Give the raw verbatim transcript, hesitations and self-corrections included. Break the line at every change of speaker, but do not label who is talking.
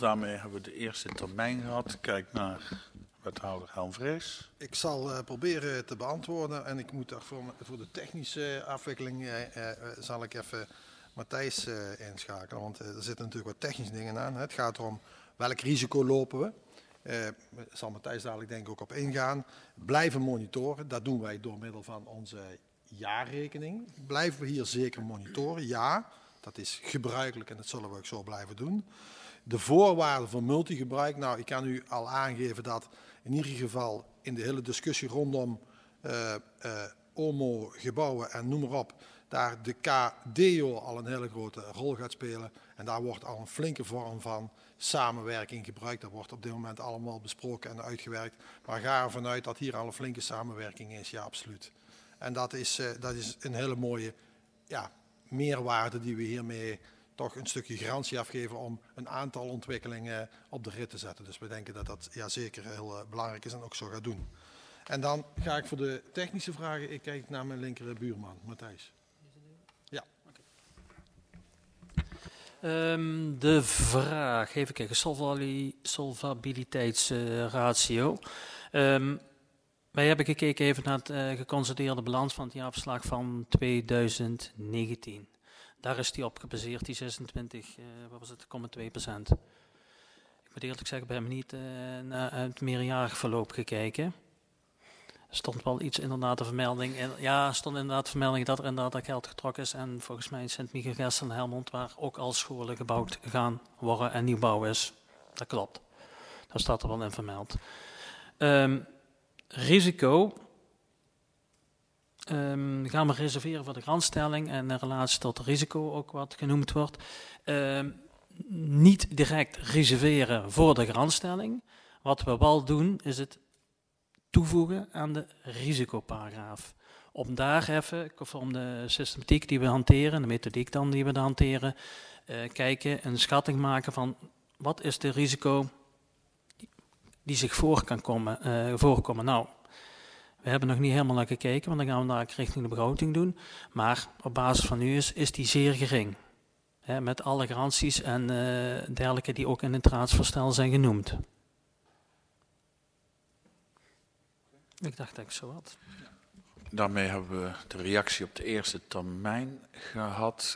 Daarmee hebben we de eerste termijn gehad. Kijk naar wethouder Helm Vrees.
Ik zal uh, proberen te beantwoorden en ik moet toch voor, voor de technische afwikkeling uh, uh, zal ik even Matthijs uh, inschakelen, want uh, er zitten natuurlijk wat technische dingen aan. Het gaat erom welk risico lopen we. Uh, zal Matthijs dadelijk denk ik ook op ingaan. Blijven monitoren, dat doen wij door middel van onze jaarrekening. Blijven we hier zeker monitoren? Ja, dat is gebruikelijk en dat zullen we ook zo blijven doen. De voorwaarden voor multigebruik, nou ik kan u al aangeven dat in ieder geval in de hele discussie rondom uh, uh, O M O, gebouwen en noem maar op, daar de K D O al een hele grote rol gaat spelen. En daar wordt al een flinke vorm van samenwerking gebruikt. Dat wordt op dit moment allemaal besproken en uitgewerkt. Maar ga ervan uit dat hier al een flinke samenwerking is, ja absoluut. En dat is, uh, dat is een hele mooie ja, meerwaarde die we hiermee toch een stukje garantie afgeven om een aantal ontwikkelingen op de rit te zetten. Dus we denken dat dat ja, zeker heel uh, belangrijk is en ook zo gaat doen. En dan ga ik voor de technische vragen, ik kijk naar mijn linker buurman, Matthijs. Ja.
Um, de vraag, even kijken, solvabiliteitsratio. Uh, um, wij hebben gekeken even naar het uh, geconsolideerde balans van het jaarverslag van twintig negentien. Daar is die op gebaseerd, die zesentwintig, uh, wat was het, komma twee procent. Ik moet eerlijk zeggen, we hebben niet uh, naar het meerjarig verloop gekeken. Er stond wel iets inderdaad de vermelding. En, ja, er stond inderdaad de vermelding dat er inderdaad dat geld getrokken is. En volgens mij in Sint-Michiel-Gestel en Helmond, waar ook al scholen gebouwd gaan worden en nieuwbouw is. Dat klopt. Dat staat er wel in vermeld. Um, risico. Um, gaan we reserveren voor de grantstelling en in relatie tot risico ook wat genoemd wordt. Um, niet direct reserveren voor de grantstelling. Wat we wel doen is het toevoegen aan de risicoparagraaf. Om daar even, conform de systematiek die we hanteren, de methodiek dan die we dan hanteren, uh, kijken, een schatting maken van wat is de risico die zich voor kan komen, uh, voorkomen. Nou, we hebben nog niet helemaal naar gekeken, want dan gaan we daar richting de begroting doen. Maar op basis van nu is, is die zeer gering. Hè, met alle garanties en uh, dergelijke die ook in het raadsvoorstel zijn genoemd. Ik dacht dat ik zo had.
Daarmee hebben we de reactie op de eerste termijn gehad.